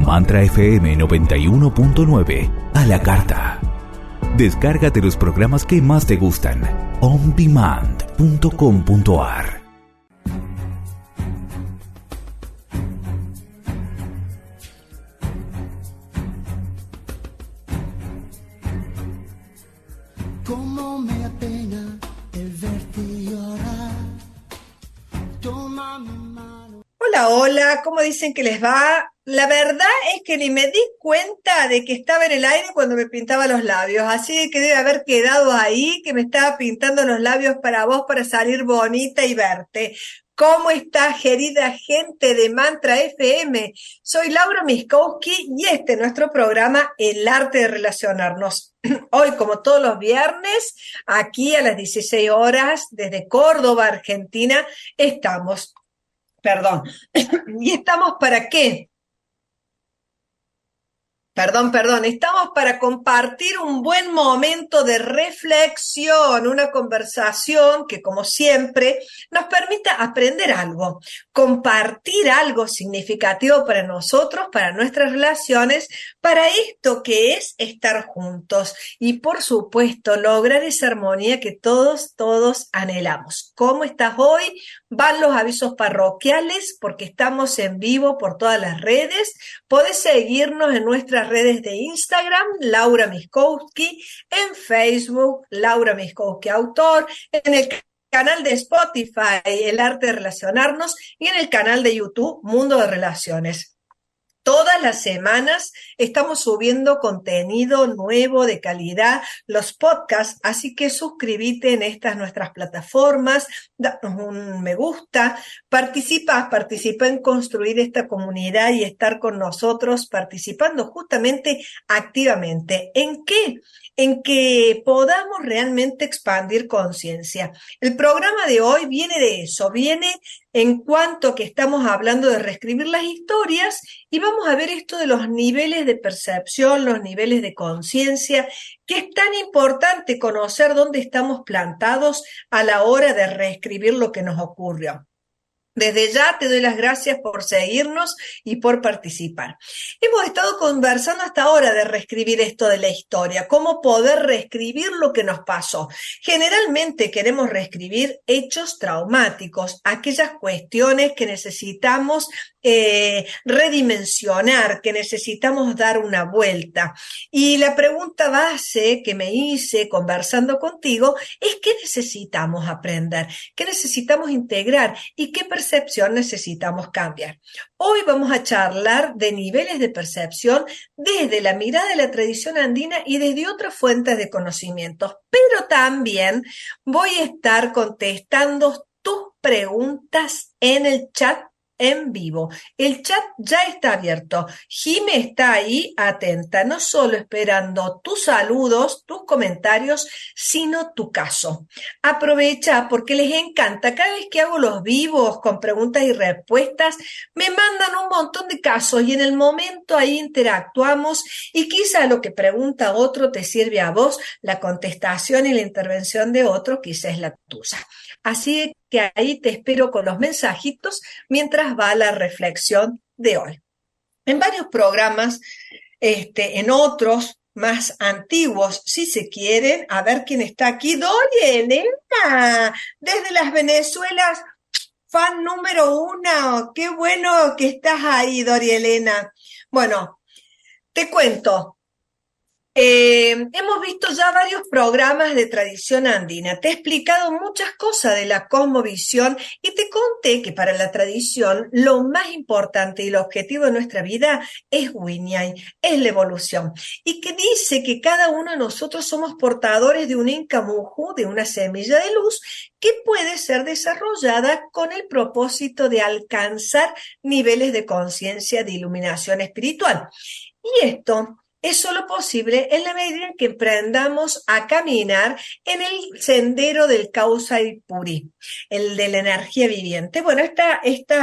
Mantra FM 91.9 a la carta. Descárgate los programas que más te gustan. ondemand.com.ar. Cómo me apena el verte llorar. Toma mi mano. Hola, hola, ¿cómo dicen que les va? La verdad es que ni me di cuenta de que estaba en el aire cuando me pintaba los labios, así que debe haber quedado ahí, que me estaba pintando los labios para vos, para salir bonita y verte. ¿Cómo estás, querida gente de Mantra FM? Soy Laura Miskowski y este es nuestro programa El Arte de Relacionarnos. Hoy, como todos los viernes, aquí a las 16 horas, desde Córdoba, Argentina, estamos. ¿Y estamos para qué? Estamos para compartir un buen momento de reflexión, una conversación que, como siempre, nos permita aprender algo, compartir algo significativo para nosotros, para nuestras relaciones, para esto que es estar juntos y, por supuesto, lograr esa armonía que todos anhelamos. ¿Cómo estás hoy? Van los avisos parroquiales porque estamos en vivo por todas las redes. Podés seguirnos en nuestras redes de Instagram, Laura Miskowski, en Facebook, Laura Miskowski Autor, en el canal de Spotify, El Arte de Relacionarnos, y en el canal de YouTube, Mundo de Relaciones. Todas las semanas estamos subiendo contenido nuevo de calidad, los podcasts, así que suscríbete en estas nuestras plataformas, danos un me gusta, participa en construir esta comunidad y estar con nosotros participando justamente activamente. ¿En qué? En que podamos realmente expandir conciencia. El programa de hoy viene de eso, viene en cuanto a que estamos hablando de reescribir las historias y vamos a ver esto de los niveles de percepción, los niveles de conciencia, que es tan importante conocer dónde estamos plantados a la hora de reescribir lo que nos ocurrió. Desde ya te doy las gracias por seguirnos y por participar. Hemos estado conversando hasta ahora de reescribir esto de la historia, cómo poder reescribir lo que nos pasó. Generalmente queremos reescribir hechos traumáticos, aquellas cuestiones que necesitamos redimensionar, que necesitamos dar una vuelta. Y la pregunta base que me hice conversando contigo es ¿qué necesitamos aprender? ¿Qué necesitamos integrar? ¿Y qué percepción necesitamos cambiar? Hoy vamos a charlar de niveles de percepción desde la mirada de la tradición andina y desde otras fuentes de conocimientos, pero también voy a estar contestando tus preguntas en el chat en vivo. El chat ya está abierto. Jime está ahí atenta, no solo esperando tus saludos, tus comentarios, sino tu caso. Aprovecha porque les encanta. Cada vez que hago los vivos con preguntas y respuestas, me mandan un montón de casos y en el momento ahí interactuamos y quizá lo que pregunta otro te sirve a vos, la contestación y la intervención de otro quizá es la tuya. Así que ahí te espero con los mensajitos mientras va la reflexión de hoy. En varios programas, en otros más antiguos, si se quieren, a ver quién está aquí. Doria Elena, desde las Venezuelas, fan número 1. Qué bueno que estás ahí, Doria Elena. Bueno, te cuento. Hemos visto ya varios programas de tradición andina. Te he explicado muchas cosas de la cosmovisión y te conté que para la tradición lo más importante y el objetivo de nuestra vida es Wiñay, es la evolución. Y que dice que cada uno de nosotros somos portadores de un incamuju, de una semilla de luz que puede ser desarrollada con el propósito de alcanzar niveles de conciencia de iluminación espiritual. Y esto es solo posible en la medida en que emprendamos a caminar en el sendero del Kausai Puri, el de la energía viviente. Bueno, esta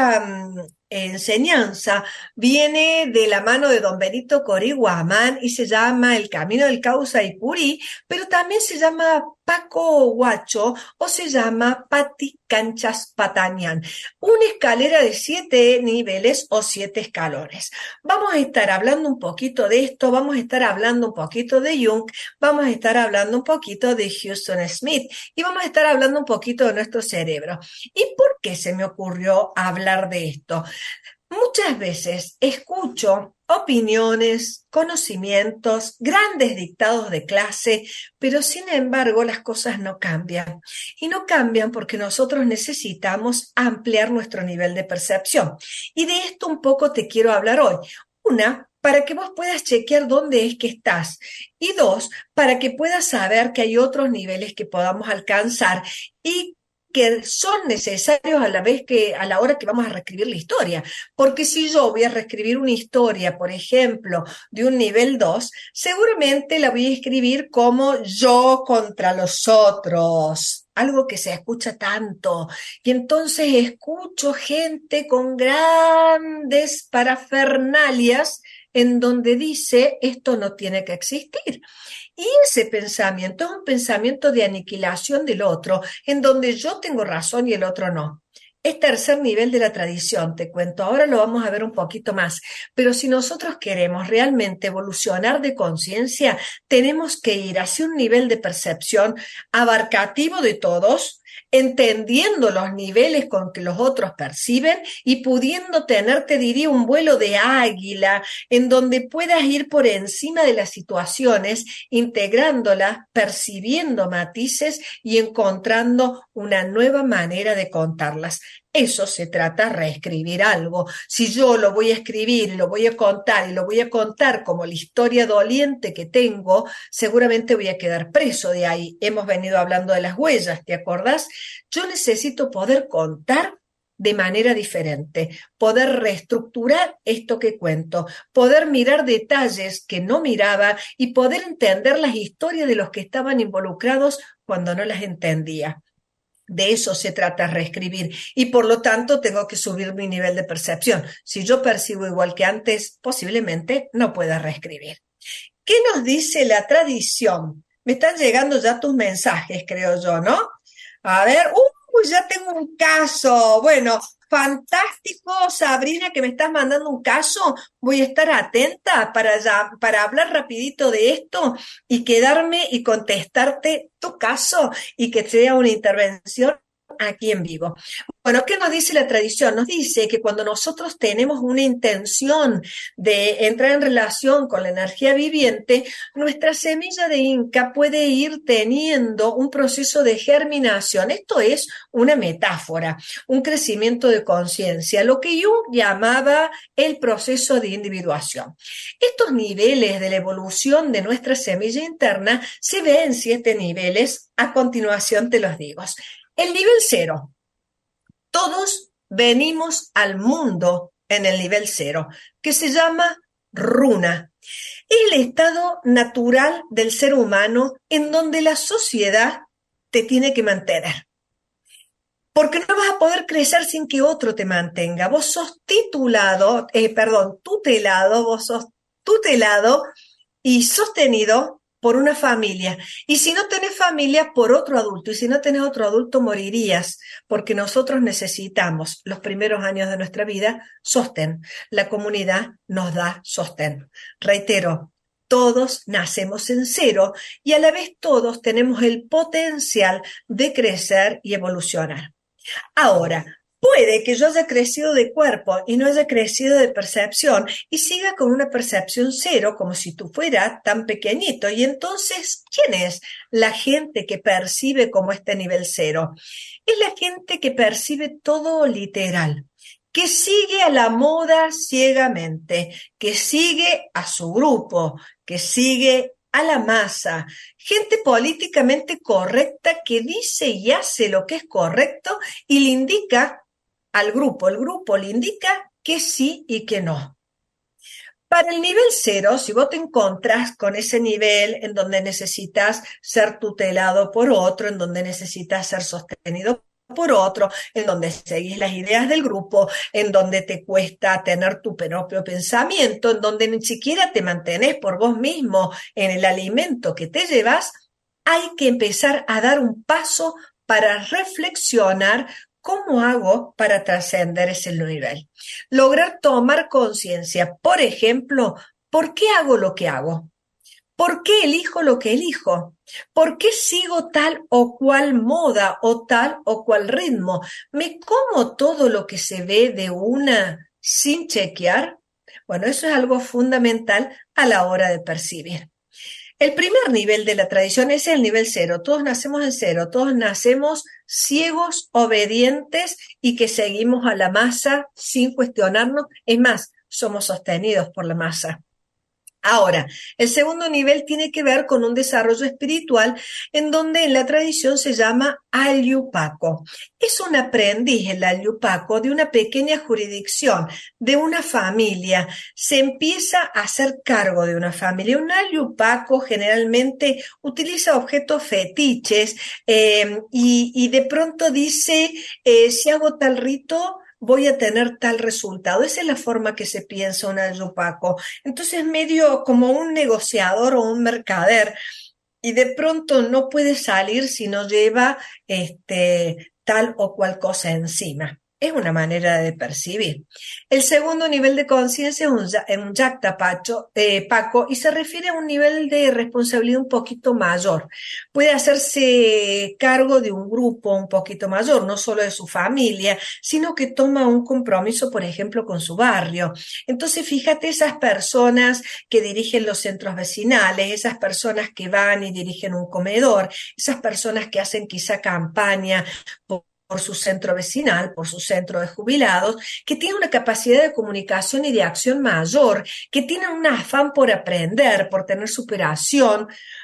enseñanza viene de la mano de don Benito Coriguamán y se llama el camino del Kausai Puri, pero también se llama Paco Guacho o se llama Patti Canchas Patanian. Una escalera de 7 niveles o 7 escalones. Vamos a estar hablando un poquito de esto, vamos a estar hablando un poquito de Jung, vamos a estar hablando un poquito de Houston Smith y vamos a estar hablando un poquito de nuestro cerebro. ¿Y por qué se me ocurrió hablar de esto? Muchas veces escucho opiniones, conocimientos, grandes dictados de clase, pero sin embargo las cosas no cambian. Y no cambian porque nosotros necesitamos ampliar nuestro nivel de percepción. Y de esto un poco te quiero hablar hoy. Una, para que vos puedas chequear dónde es que estás. Y dos, para que puedas saber que hay otros niveles que podamos alcanzar y que son necesarios a la hora que vamos a reescribir la historia. Porque si yo voy a reescribir una historia, por ejemplo, de un nivel 2, seguramente la voy a escribir como yo contra los otros, algo que se escucha tanto. Y entonces escucho gente con grandes parafernalias en donde dice, esto no tiene que existir. Y ese pensamiento es un pensamiento de aniquilación del otro, en donde yo tengo razón y el otro no. Es tercer nivel de la tradición, te cuento. Ahora lo vamos a ver un poquito más. Pero si nosotros queremos realmente evolucionar de conciencia, tenemos que ir hacia un nivel de percepción abarcativo de todos, entendiendo los niveles con que los otros perciben y pudiendo tener, te diría, un vuelo de águila en donde puedas ir por encima de las situaciones, integrándolas, percibiendo matices y encontrando una nueva manera de contarlas. Eso se trata de reescribir algo. Si yo lo voy a escribir, lo voy a contar y lo voy a contar como la historia doliente que tengo, seguramente voy a quedar preso de ahí. Hemos venido hablando de las huellas, ¿te acordás? Yo necesito poder contar de manera diferente, poder reestructurar esto que cuento, poder mirar detalles que no miraba y poder entender las historias de los que estaban involucrados cuando no las entendía. De eso se trata reescribir y por lo tanto tengo que subir mi nivel de percepción. Si yo percibo igual que antes, posiblemente no pueda reescribir. ¿Qué nos dice la tradición? Me están llegando ya tus mensajes, creo yo, ¿no? A ver, ya tengo un caso. Bueno, fantástico, Sabrina, que me estás mandando un caso. Voy a estar atenta para hablar rapidito de esto y quedarme y contestarte tu caso y que sea una intervención aquí en vivo. Bueno, ¿qué nos dice la tradición? Nos dice que cuando nosotros tenemos una intención de entrar en relación con la energía viviente, nuestra semilla de Inca puede ir teniendo un proceso de germinación. Esto es una metáfora, un crecimiento de conciencia, lo que Jung llamaba el proceso de individuación. Estos niveles de la evolución de nuestra semilla interna se ven en 7 niveles. A continuación te los digo. El nivel 0. Todos venimos al mundo en el nivel 0, que se llama runa. Es el estado natural del ser humano en donde la sociedad te tiene que mantener. Porque no vas a poder crecer sin que otro te mantenga. Vos sos tutelado, vos sos tutelado y sostenido por una familia. Y si no tenés familia, por otro adulto. Y si no tenés otro adulto, morirías, porque nosotros necesitamos los primeros años de nuestra vida sostén. La comunidad nos da sostén. Reitero, todos nacemos en 0 y a la vez todos tenemos el potencial de crecer y evolucionar. Ahora, puede que yo haya crecido de cuerpo y no haya crecido de percepción y siga con una percepción 0 como si tú fueras tan pequeñito. Y entonces, ¿quién es la gente que percibe como este nivel 0? Es la gente que percibe todo literal, que sigue a la moda ciegamente, que sigue a su grupo, que sigue a la masa, gente políticamente correcta que dice y hace lo que es correcto y le indica al grupo, el grupo le indica que sí y que no. Para el nivel 0, si vos te encontrás con ese nivel en donde necesitas ser tutelado por otro, en donde necesitas ser sostenido por otro, en donde seguís las ideas del grupo, en donde te cuesta tener tu propio pensamiento, en donde ni siquiera te mantenés por vos mismo en el alimento que te llevas, hay que empezar a dar un paso para reflexionar cómo hago para trascender ese nivel. Lograr tomar conciencia, por ejemplo, ¿por qué hago lo que hago? ¿Por qué elijo lo que elijo? ¿Por qué sigo tal o cual moda o tal o cual ritmo? ¿Me como todo lo que se ve de una sin chequear? Bueno, eso es algo fundamental a la hora de percibir. El primer nivel de la tradición es el nivel cero. Todos nacemos en cero, todos nacemos ciegos, obedientes y que seguimos a la masa sin cuestionarnos. Es más, somos sostenidos por la masa. Ahora, el segundo nivel tiene que ver con un desarrollo espiritual en donde en la tradición se llama Ayupaco. Es un aprendiz, el Ayupaco, de una pequeña jurisdicción, de una familia. Se empieza a hacer cargo de una familia. Un Ayupaco generalmente utiliza objetos fetiches y de pronto dice, si hago tal rito, voy a tener tal resultado. Esa es la forma que se piensa un ayupaco. Entonces, medio como un negociador o un mercader, y de pronto no puede salir si no lleva tal o cual cosa encima. Es una manera de percibir. El segundo nivel de conciencia es un yakta paco y se refiere a un nivel de responsabilidad un poquito mayor. Puede hacerse cargo de un grupo un poquito mayor, no solo de su familia, sino que toma un compromiso, por ejemplo, con su barrio. Entonces, fíjate esas personas que dirigen los centros vecinales, esas personas que van y dirigen un comedor, esas personas que hacen quizá campaña por su centro vecinal, por su centro de jubilados, que tienen una capacidad de comunicación y de acción mayor, que tienen un afán por aprender, por tener superación,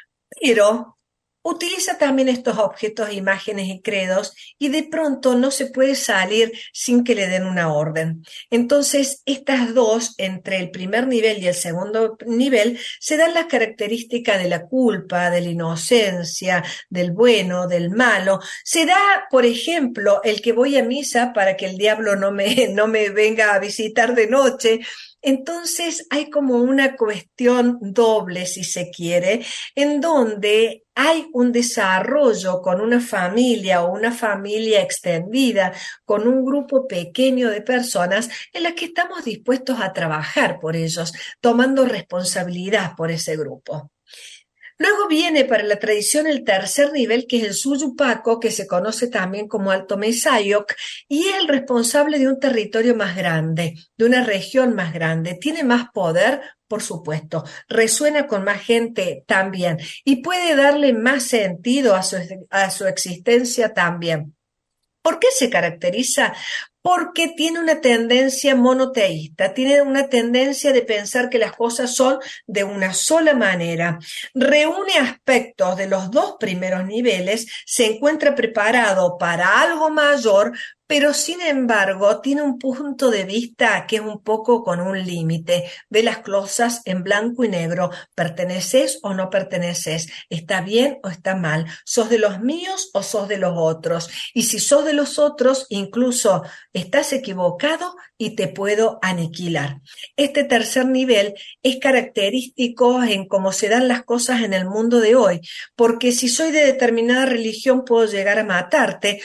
pero utiliza también estos objetos, imágenes y credos y de pronto no se puede salir sin que le den una orden. Entonces, estas dos, entre el primer nivel y el segundo nivel, se dan las características de la culpa, de la inocencia, del bueno, del malo. Se da, por ejemplo, el que voy a misa para que el diablo no me venga a visitar de noche. Entonces hay como una cuestión doble, si se quiere, en donde hay un desarrollo con una familia o una familia extendida, con un grupo pequeño de personas en las que estamos dispuestos a trabajar por ellos, tomando responsabilidad por ese grupo. Luego viene para la tradición el tercer nivel, que es el Suyupaco, que se conoce también como Alto Mesayoc, y es el responsable de un territorio más grande, de una región más grande. Tiene más poder, por supuesto, resuena con más gente también, y puede darle más sentido a su existencia también. ¿Por qué se caracteriza? Porque tiene una tendencia monoteísta, tiene una tendencia de pensar que las cosas son de una sola manera. Reúne aspectos de los dos primeros niveles, se encuentra preparado para algo mayor, pero sin embargo tiene un punto de vista que es un poco con un límite. Ve las cosas en blanco y negro. ¿Perteneces o no perteneces? ¿Está bien o está mal? ¿Sos de los míos o sos de los otros? Y si sos de los otros, incluso estás equivocado y te puedo aniquilar. Este tercer nivel es característico en cómo se dan las cosas en el mundo de hoy, porque si soy de determinada religión puedo llegar a matarte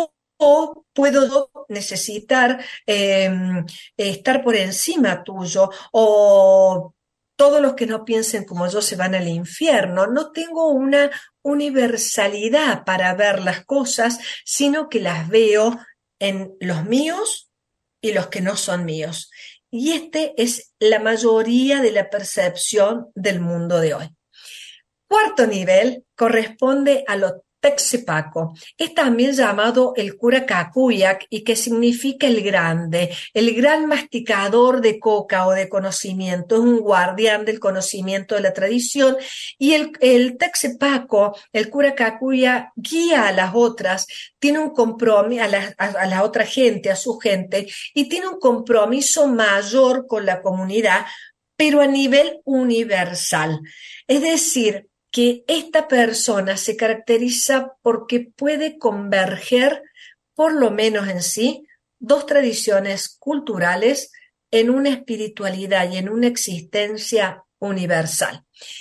o puedo necesitar estar por encima tuyo, o todos los que no piensen como yo se van al infierno. No tengo una universalidad para ver las cosas, sino que las veo en los míos y los que no son míos. Y es la mayoría de la percepción del mundo de hoy. Cuarto nivel corresponde a lo Texipaco. Es también llamado el cura Cacuyac y que significa el grande, el gran masticador de coca o de conocimiento. Es un guardián del conocimiento de la tradición y el Texipaco, el cura Cacuya, guía a las otras, tiene un compromiso a la otra gente, a su gente, y tiene un compromiso mayor con la comunidad, pero a nivel universal. Es decir, que esta persona se caracteriza porque puede converger, por lo menos en sí, dos tradiciones culturales en una espiritualidad y en una existencia universal.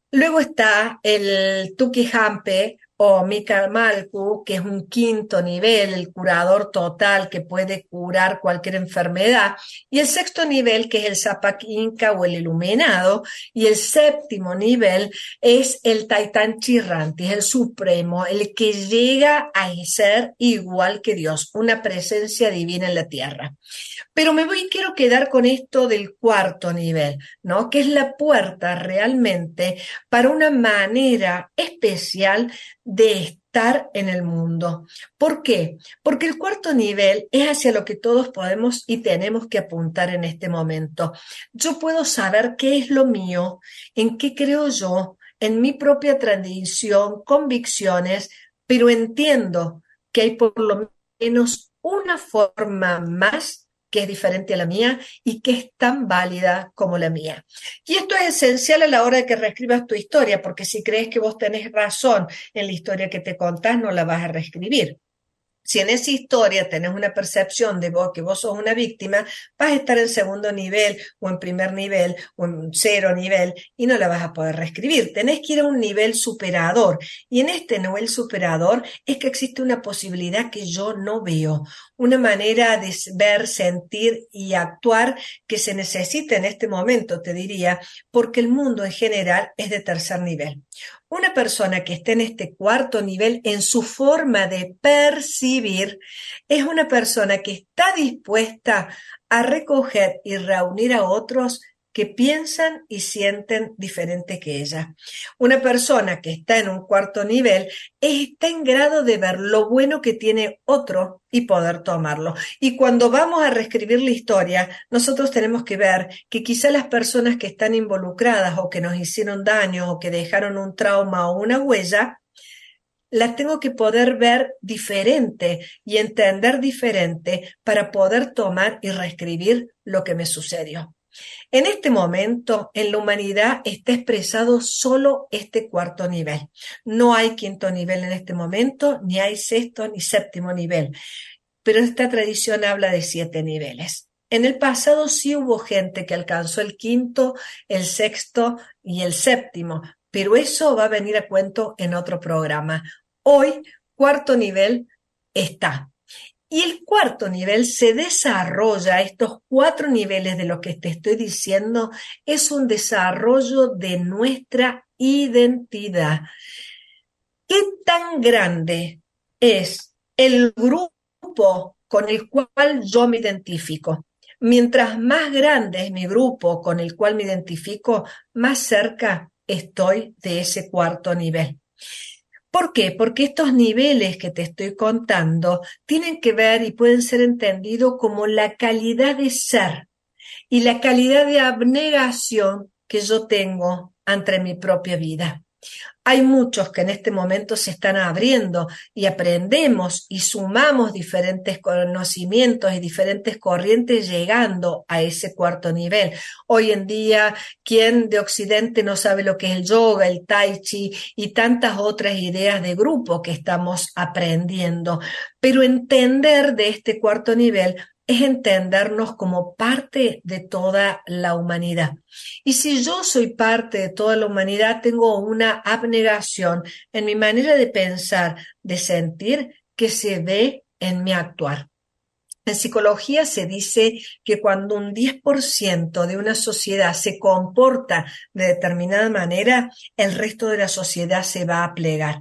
Luego está el Tuki Hampe o Mika Malku, que es un quinto nivel, el curador total que puede curar cualquier enfermedad. Y el sexto nivel, que es el Zapak Inca o el iluminado. Y el séptimo nivel es el Taitán Chirranti, es el supremo, el que llega a ser igual que Dios, una presencia divina en la tierra. Pero quiero quedar con esto del cuarto nivel, ¿no? Que es la puerta realmente para una manera especial de estar en el mundo. ¿Por qué? Porque el cuarto nivel es hacia lo que todos podemos y tenemos que apuntar en este momento. Yo puedo saber qué es lo mío, en qué creo yo, en mi propia tradición, convicciones, pero entiendo que hay por lo menos una forma más que es diferente a la mía y que es tan válida como la mía. Y esto es esencial a la hora de que reescribas tu historia, porque si crees que vos tenés razón en la historia que te contás, no la vas a reescribir. Si en esa historia tenés una percepción de vos, que vos sos una víctima, vas a estar en segundo nivel o en primer nivel o en cero nivel y no la vas a poder reescribir. Tenés que ir a un nivel superador y en este nivel superador es que existe una posibilidad que yo no veo, una manera de ver, sentir y actuar que se necesita en este momento, te diría, porque el mundo en general es de tercer nivel. Una persona que esté en este cuarto nivel en su forma de percibir es una persona que está dispuesta a recoger y reunir a otros que piensan y sienten diferente que ella. Una persona que está en un cuarto nivel está en grado de ver lo bueno que tiene otro y poder tomarlo. Y cuando vamos a reescribir la historia, nosotros tenemos que ver que quizá las personas que están involucradas o que nos hicieron daño o que dejaron un trauma o una huella, las tengo que poder ver diferente y entender diferente para poder tomar y reescribir lo que me sucedió. En este momento, en la humanidad está expresado solo este cuarto nivel. No hay quinto nivel en este momento, ni hay sexto ni séptimo nivel. Pero esta tradición habla de 7 niveles. En el pasado sí hubo gente que alcanzó el quinto, el sexto y el séptimo, pero eso va a venir a cuento en otro programa. Hoy, cuarto nivel está. Y el cuarto nivel se desarrolla, estos 4 niveles de lo que te estoy diciendo, es un desarrollo de nuestra identidad. ¿Qué tan grande es el grupo con el cual yo me identifico? Mientras más grande es mi grupo con el cual me identifico, más cerca estoy de ese cuarto nivel. ¿Por qué? Porque estos niveles que te estoy contando tienen que ver y pueden ser entendidos como la calidad de ser y la calidad de abnegación que yo tengo ante mi propia vida. Hay muchos que en este momento se están abriendo y aprendemos y sumamos diferentes conocimientos y diferentes corrientes llegando a ese cuarto nivel. Hoy en día, ¿quién de Occidente no sabe lo que es el yoga, el tai chi y tantas otras ideas de grupo que estamos aprendiendo? Pero entender de este cuarto nivel es entendernos como parte de toda la humanidad. Y si yo soy parte de toda la humanidad, tengo una abnegación en mi manera de pensar, de sentir, que se ve en mi actuar. En psicología se dice que cuando un 10% de una sociedad se comporta de determinada manera, el resto de la sociedad se va a plegar.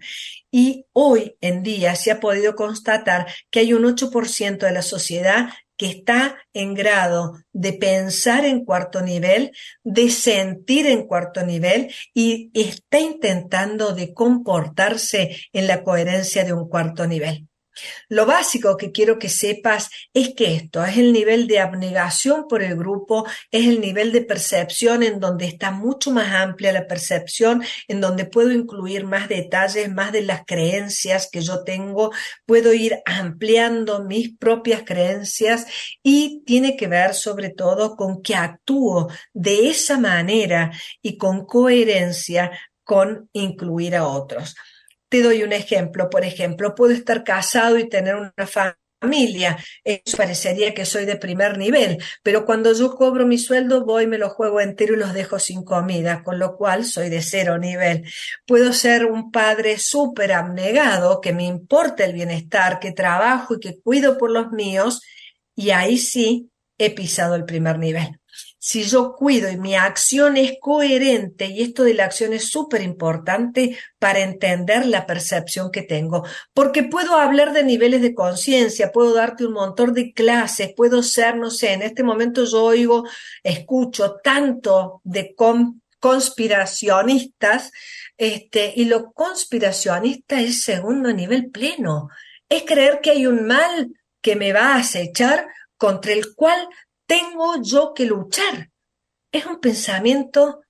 Y hoy en día se ha podido constatar que hay un 8% de la sociedad que está en grado de pensar en cuarto nivel, de sentir en cuarto nivel y está intentando de comportarse en la coherencia de un cuarto nivel. Lo básico que quiero que sepas es que esto es el nivel de abnegación por el grupo, es el nivel de percepción en donde está mucho más amplia la percepción, en donde puedo incluir más detalles, más de las creencias que yo tengo, puedo ir ampliando mis propias creencias y tiene que ver sobre todo con que actúo de esa manera y con coherencia con incluir a otros. Te doy un ejemplo, por ejemplo, puedo estar casado y tener una familia. Eso parecería que soy de primer nivel, pero cuando yo cobro mi sueldo voy, me lo juego entero y los dejo sin comida, con lo cual soy de 0 nivel. Puedo ser un padre súper abnegado, que me importa el bienestar, que trabajo y que cuido por los míos, y ahí sí he pisado el primer nivel. Si yo cuido y mi acción es coherente, y esto de la acción es súper importante para entender la percepción que tengo, porque puedo hablar de niveles de conciencia, puedo darte un montón de clases, puedo ser, no sé, en este momento yo oigo, escucho tanto de conspiracionistas, y lo conspiracionista es segundo nivel pleno, es creer que hay un mal que me va a acechar contra el cual tengo yo que luchar. Es un pensamiento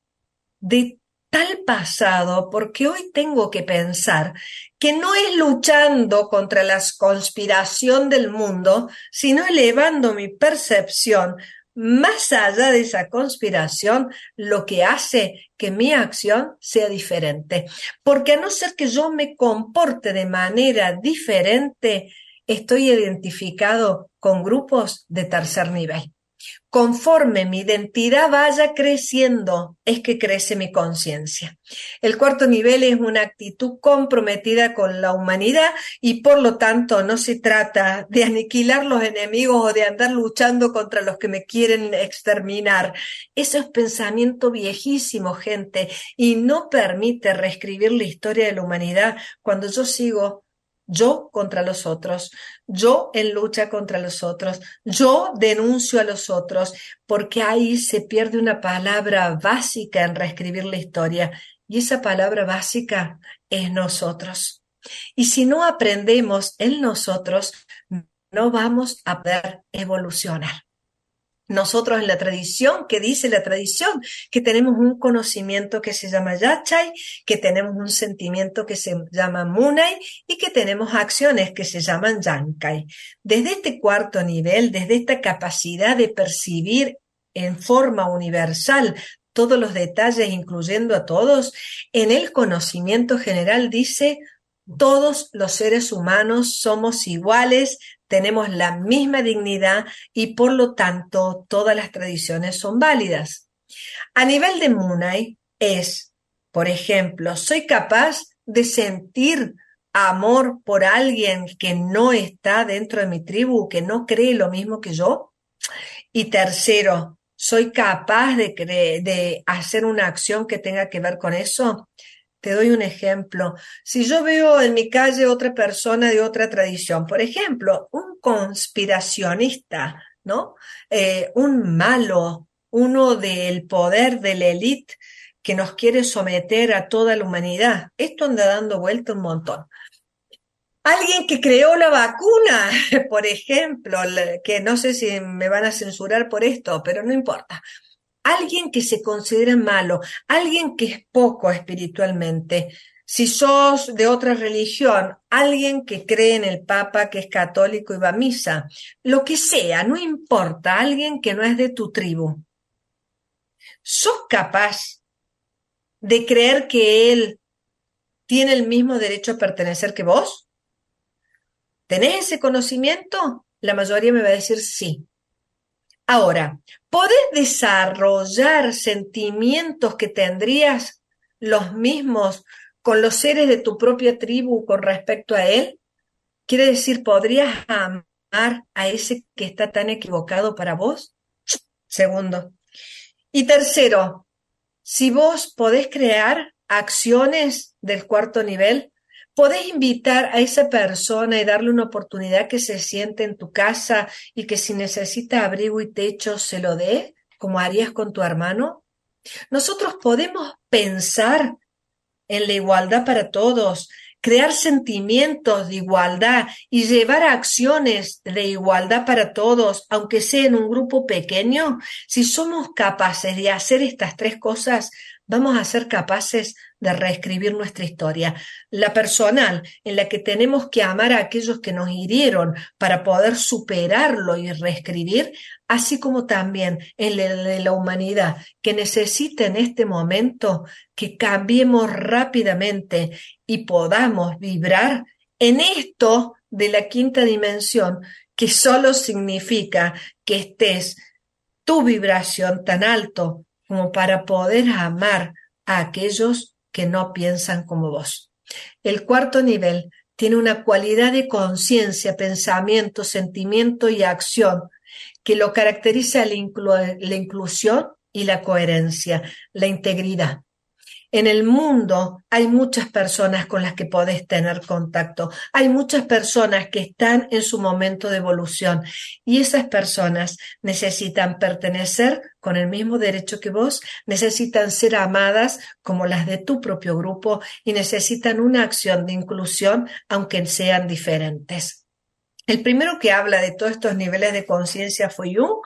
de tal pasado, porque hoy tengo que pensar que no es luchando contra la conspiración del mundo, sino elevando mi percepción más allá de esa conspiración, lo que hace que mi acción sea diferente. Porque a no ser que yo me comporte de manera diferente, estoy identificado con grupos de tercer nivel. Conforme mi identidad vaya creciendo, es que crece mi conciencia. El cuarto nivel es una actitud comprometida con la humanidad y por lo tanto no se trata de aniquilar los enemigos o de andar luchando contra los que me quieren exterminar. Eso es pensamiento viejísimo, gente, y no permite reescribir la historia de la humanidad cuando yo sigo yo contra los otros, yo en lucha contra los otros, yo denuncio a los otros, porque ahí se pierde una palabra básica en reescribir la historia, y esa palabra básica es nosotros. Y si no aprendemos en nosotros, no vamos a poder evolucionar. Nosotros en la tradición, ¿qué dice la tradición? Que tenemos un conocimiento que se llama Yachai, que tenemos un sentimiento que se llama Munai y que tenemos acciones que se llaman Yankai. Desde este cuarto nivel, desde esta capacidad de percibir en forma universal todos los detalles, incluyendo a todos, en el conocimiento general dice: todos los seres humanos somos iguales, tenemos la misma dignidad y por lo tanto todas las tradiciones son válidas. A nivel de Munay es, por ejemplo, soy capaz de sentir amor por alguien que no está dentro de mi tribu, que no cree lo mismo que yo. Y tercero, soy capaz de hacer una acción que tenga que ver con eso. Te doy un ejemplo. Si yo veo en mi calle otra persona de otra tradición, por ejemplo, un conspiracionista, ¿no? Un malo, uno del poder de la élite que nos quiere someter a toda la humanidad. Esto anda dando vuelta un montón. Alguien que creó la vacuna, por ejemplo, que no sé si me van a censurar por esto, pero no importa. Alguien que se considera malo, alguien que es poco espiritualmente, si sos de otra religión, alguien que cree en el Papa, que es católico y va a misa, lo que sea, no importa, alguien que no es de tu tribu. ¿Sos capaz de creer que él tiene el mismo derecho a pertenecer que vos? ¿Tenés ese conocimiento? La mayoría me va a decir sí. Ahora, ¿podés desarrollar sentimientos que tendrías los mismos con los seres de tu propia tribu con respecto a él? Quiere decir, ¿podrías amar a ese que está tan equivocado para vos? Segundo. Y tercero, si vos podés crear acciones del cuarto nivel, podés invitar a esa persona y darle una oportunidad que se siente en tu casa y que si necesita abrigo y techo se lo dé, como harías con tu hermano. Nosotros podemos pensar en la igualdad para todos, crear sentimientos de igualdad y llevar acciones de igualdad para todos, aunque sea en un grupo pequeño. Si somos capaces de hacer estas tres cosas, vamos a ser capaces de reescribir nuestra historia. La personal, en la que tenemos que amar a aquellos que nos hirieron para poder superarlo y reescribir, así como también en la de la humanidad, que necesita en este momento que cambiemos rápidamente y podamos vibrar en esto de la quinta dimensión, que solo significa que estés tu vibración tan alto como para poder amar a aquellos que no piensan como vos. El cuarto nivel tiene una cualidad de conciencia, pensamiento, sentimiento y acción que lo caracteriza la inclusión y la coherencia, la integridad. En el mundo hay muchas personas con las que podés tener contacto. Hay muchas personas que están en su momento de evolución y esas personas necesitan pertenecer con el mismo derecho que vos, necesitan ser amadas como las de tu propio grupo y necesitan una acción de inclusión aunque sean diferentes. El primero que habla de todos estos niveles de conciencia fue Jung.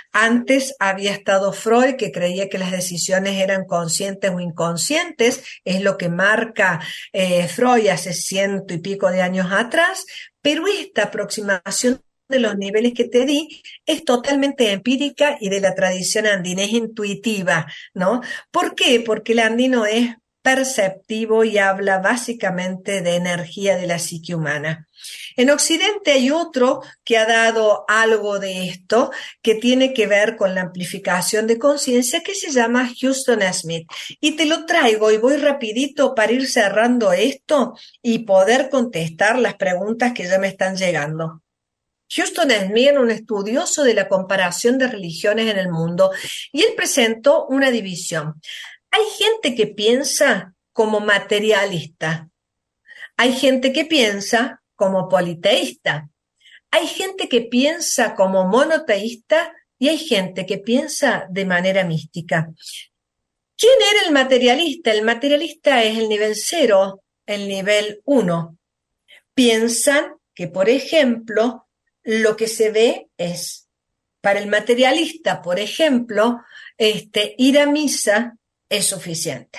Antes había estado Freud, que creía que las decisiones eran conscientes o inconscientes, es lo que marca Freud hace 100 y pico de años atrás, pero esta aproximación de los niveles que te di es totalmente empírica y de la tradición andina, es intuitiva, ¿no? ¿Por qué? Porque el andino es perceptivo y habla básicamente de energía de la psique humana. En Occidente hay otro que ha dado algo de esto, que tiene que ver con la amplificación de conciencia, que se llama Houston Smith. Y te lo traigo y voy rapidito para ir cerrando esto y poder contestar las preguntas que ya me están llegando. Houston Smith era un estudioso de la comparación de religiones en el mundo y él presentó una división. Hay gente que piensa como materialista, hay gente que piensa como politeísta, hay gente que piensa como monoteísta y hay gente que piensa de manera mística. ¿Quién era el materialista? El materialista es el nivel 0, el nivel 1. Piensan que, por ejemplo, lo que se ve es, para el materialista, por ejemplo, ir a misa es suficiente.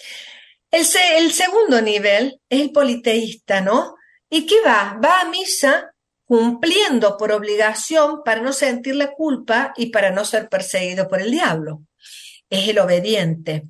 El segundo nivel es el politeísta, ¿no? ¿Y qué va? Va a misa cumpliendo por obligación para no sentir la culpa y para no ser perseguido por el diablo. Es el obediente.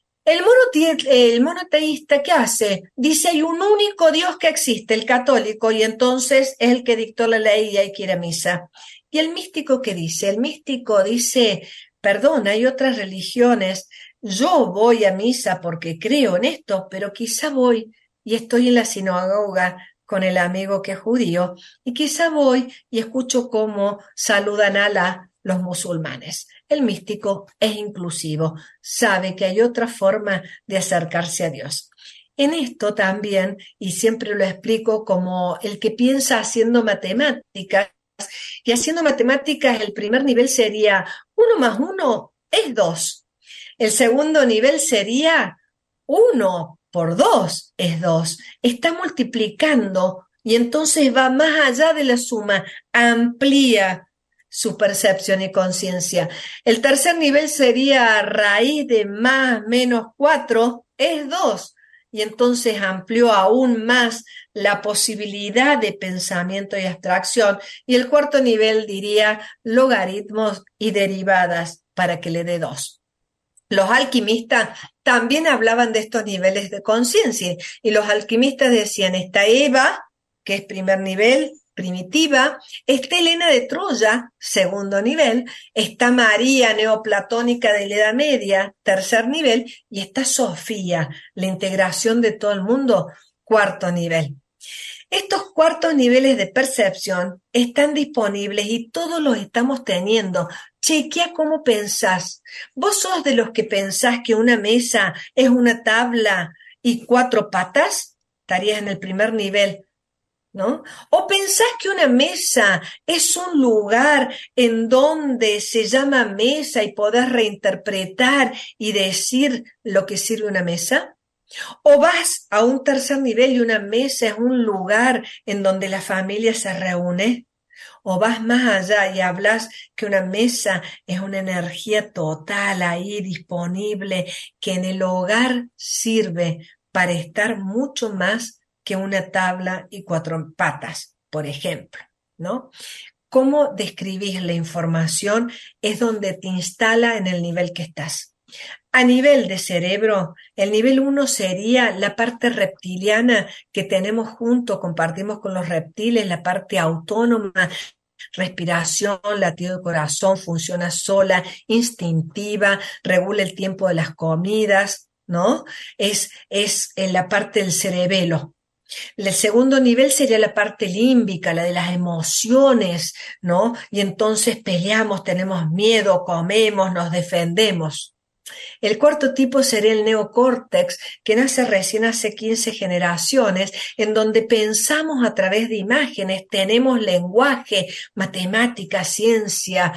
El monoteísta, ¿qué hace? Dice, hay un único Dios que existe, el católico, y entonces es el que dictó la ley y hay que ir a misa. ¿Y el místico qué dice? El místico dice, perdón, hay otras religiones, yo voy a misa porque creo en esto, pero quizá voy y estoy en la sinagoga con el amigo que es judío, y quizá voy y escucho cómo saludan a Alá los musulmanes. El místico es inclusivo, sabe que hay otra forma de acercarse a Dios. En esto también, y siempre lo explico como el que piensa haciendo matemáticas, y haciendo matemáticas el primer nivel sería 1 más 1 es 2. El segundo nivel sería 1 por 2 es 2. Está multiplicando y entonces va más allá de la suma, amplía su percepción y conciencia. El tercer nivel sería raíz de más menos 4 es 2. Y entonces amplió aún más la posibilidad de pensamiento y abstracción. Y el cuarto nivel diría logaritmos y derivadas para que le dé 2. Los alquimistas también hablaban de estos niveles de conciencia y los alquimistas decían, está Eva, que es primer nivel, primitiva, está Helena de Troya, segundo nivel, está María neoplatónica de la Edad Media, tercer nivel, y está Sofía, la integración de todo el mundo, cuarto nivel. Estos cuartos niveles de percepción están disponibles y todos los estamos teniendo. Chequea cómo pensás. ¿Vos sos de los que pensás que una mesa es una tabla y 4 patas? Estarías en el primer nivel, ¿no? ¿O pensás que una mesa es un lugar en donde se llama mesa y podés reinterpretar y decir lo que sirve una mesa? ¿O vas a un tercer nivel y una mesa es un lugar en donde la familia se reúne? ¿O vas más allá y hablas que una mesa es una energía total ahí disponible que en el hogar sirve para estar mucho más que una tabla y 4 patas, por ejemplo, ¿no? Cómo describís la información es donde te instala en el nivel que estás. A nivel de cerebro, el nivel 1 sería la parte reptiliana que tenemos junto, compartimos con los reptiles, la parte autónoma, respiración, latido de corazón, funciona sola, instintiva, regula el tiempo de las comidas, ¿no? Es en la parte del cerebelo. El segundo nivel sería la parte límbica, la de las emociones, ¿no? Y entonces peleamos, tenemos miedo, comemos, nos defendemos. El cuarto tipo sería el neocórtex, que nace recién hace 15 generaciones, en donde pensamos a través de imágenes, tenemos lenguaje, matemática, ciencia,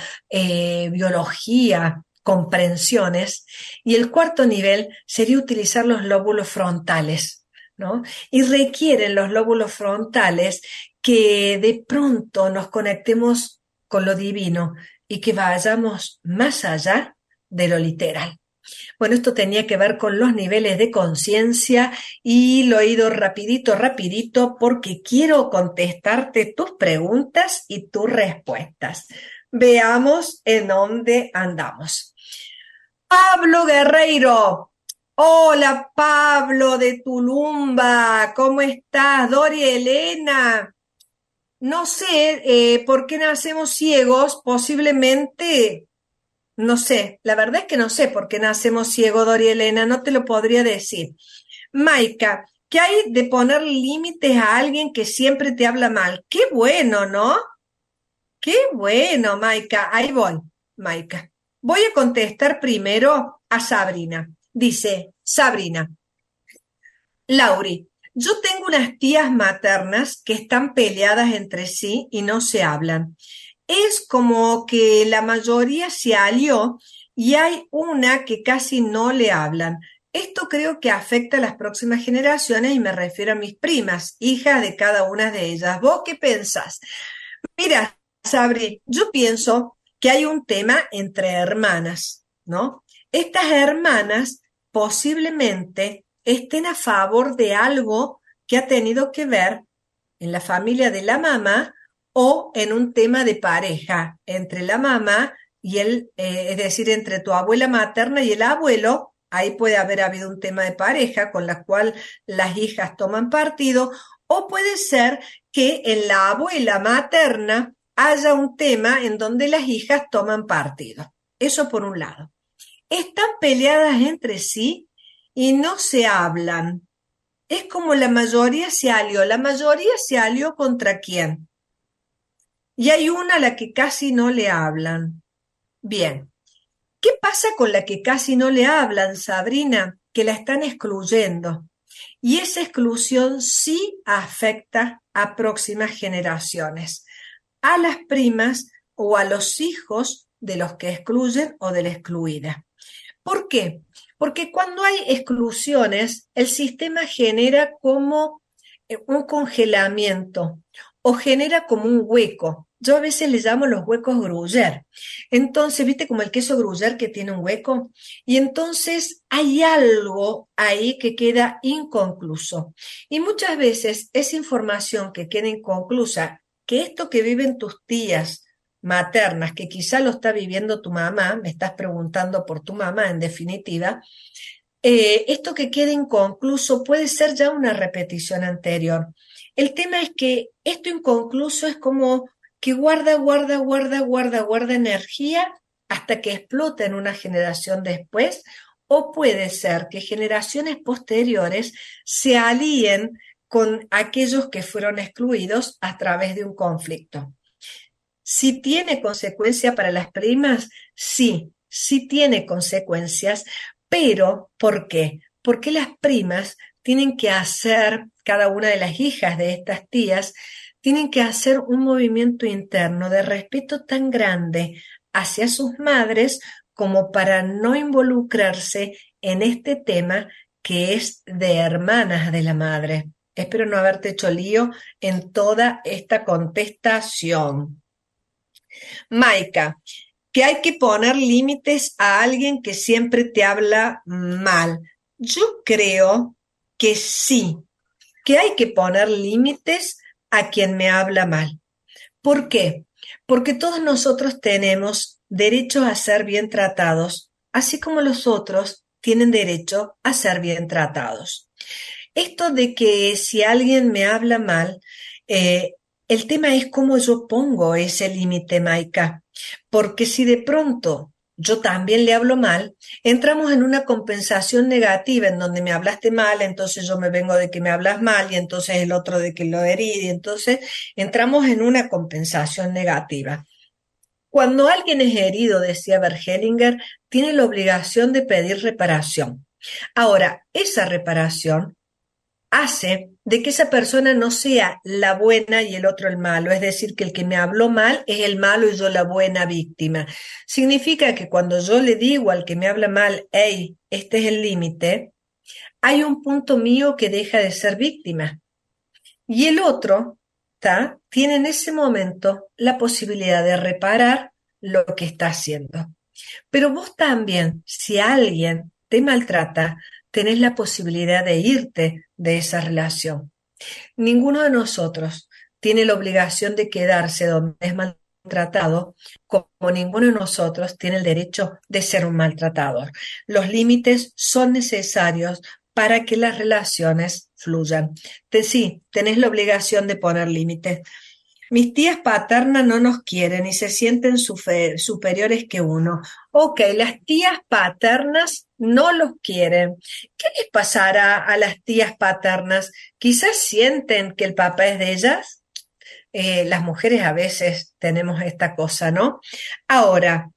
biología, comprensiones. Y el cuarto nivel sería utilizar los lóbulos frontales, ¿no? Y requieren los lóbulos frontales que de pronto nos conectemos con lo divino y que vayamos más allá de lo literal. Bueno, esto tenía que ver con los niveles de conciencia y lo he ido rapidito, porque quiero contestarte tus preguntas y tus respuestas. Veamos en dónde andamos. Pablo Guerreiro. Hola, Pablo de Tulumba. ¿Cómo estás? Doria Elena. No sé por qué nacemos ciegos, posiblemente. No sé, la verdad es que no sé por qué nacemos ciegos, Doria Elena, no te lo podría decir. Maika, ¿qué hay de poner límites a alguien que siempre te habla mal? Qué bueno, ¿no? Qué bueno, Maika. Ahí voy, Maika. Voy a contestar primero a Sabrina. Dice, Sabrina, Lauri, yo tengo unas tías maternas que están peleadas entre sí y no se hablan. Es como que la mayoría se alió y hay una que casi no le hablan. Esto creo que afecta a las próximas generaciones y me refiero a mis primas, hijas de cada una de ellas. ¿Vos qué pensás? Mira, Sabri, yo pienso que hay un tema entre hermanas, ¿no? Estas hermanas posiblemente estén a favor de algo que ha tenido que ver en la familia de la mamá o en un tema de pareja entre la mamá y es decir, entre tu abuela materna y el abuelo. Ahí puede haber habido un tema de pareja con la cual las hijas toman partido, o puede ser que en la abuela materna haya un tema en donde las hijas toman partido. Eso por un lado. Están peleadas entre sí y no se hablan. Es como la mayoría se alió. ¿La mayoría se alió contra quién? Y hay una a la que casi no le hablan. Bien. ¿Qué pasa con la que casi no le hablan, Sabrina? Que la están excluyendo. Y esa exclusión sí afecta a próximas generaciones, a las primas o a los hijos de los que excluyen o de la excluida. ¿Por qué? Porque cuando hay exclusiones, el sistema genera como un congelamiento o genera como un hueco. Yo a veces le llamo los huecos Gruyère. Entonces, ¿viste como el queso Gruyère que tiene un hueco? Y entonces hay algo ahí que queda inconcluso. Y muchas veces esa información que queda inconclusa, que esto que viven tus tías maternas, que quizá lo está viviendo tu mamá, me estás preguntando por tu mamá en definitiva, esto que queda inconcluso puede ser ya una repetición anterior. El tema es que esto inconcluso es como que guarda energía hasta que explota en una generación después, o puede ser que generaciones posteriores se alíen con aquellos que fueron excluidos a través de un conflicto. ¿Sí tiene consecuencia para las primas? Sí, sí tiene consecuencias, pero ¿por qué? Porque las primas tienen que hacer, cada una de las hijas de estas tías, tienen que hacer un movimiento interno de respeto tan grande hacia sus madres como para no involucrarse en este tema que es de hermanas de la madre. Espero no haberte hecho lío en toda esta contestación. Maika, que hay que poner límites a alguien que siempre te habla mal. Yo creo que sí, que hay que poner límites a quien me habla mal. ¿Por qué? Porque todos nosotros tenemos derecho a ser bien tratados, así como los otros tienen derecho a ser bien tratados. Esto de que si alguien me habla mal, el tema es cómo yo pongo ese límite, Maika, porque si de pronto yo también le hablo mal, entramos en una compensación negativa en donde me hablaste mal, entonces yo me vengo de que me hablas mal y entonces el otro de que lo herí, y entonces entramos en una compensación negativa. Cuando alguien es herido, decía Bert Hellinger, tiene la obligación de pedir reparación. Ahora, esa reparación hace de que esa persona no sea la buena y el otro el malo, es decir, que el que me habló mal es el malo y yo la buena víctima. Significa que cuando yo le digo al que me habla mal, hey, este es el límite, hay un punto mío que deja de ser víctima. Y el otro, tiene en ese momento la posibilidad de reparar lo que está haciendo. Pero vos también, si alguien te maltrata, tenés la posibilidad de irte de esa relación. Ninguno de nosotros tiene la obligación de quedarse donde es maltratado, como ninguno de nosotros tiene el derecho de ser un maltratador. Los límites son necesarios para que las relaciones fluyan. Sí, tenés la obligación de poner límites. Mis tías paternas no nos quieren y se sienten superiores que uno. Ok, las tías paternas no los quieren. ¿Qué les pasará a las tías paternas? Quizás sienten que el papá es de ellas. Las mujeres a veces tenemos esta cosa, ¿no? Ahora,